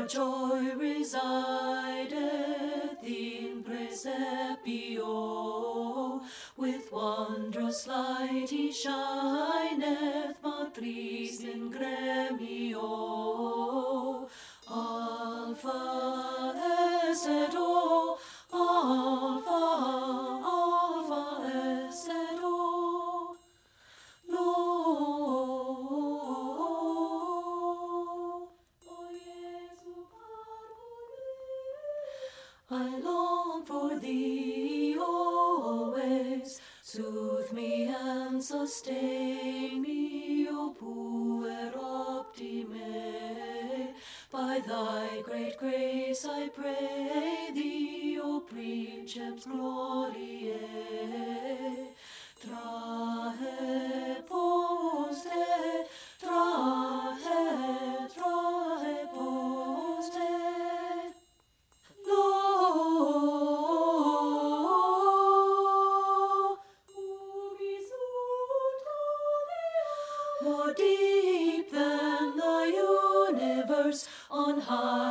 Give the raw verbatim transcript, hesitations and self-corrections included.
joy resideth in Praesepio. With wondrous light he shineth, matris in gremio. Alpha es et O, Alpha, Alpha es et O. Lo, o Jesu carbone. I long for thee always, soothe me and sustain me, O puer optime. By thy great grace I pray thee, O princeps gloriae. Trahe poste, trahe, trahe poste. Lo, ubi more deep than the universe, on high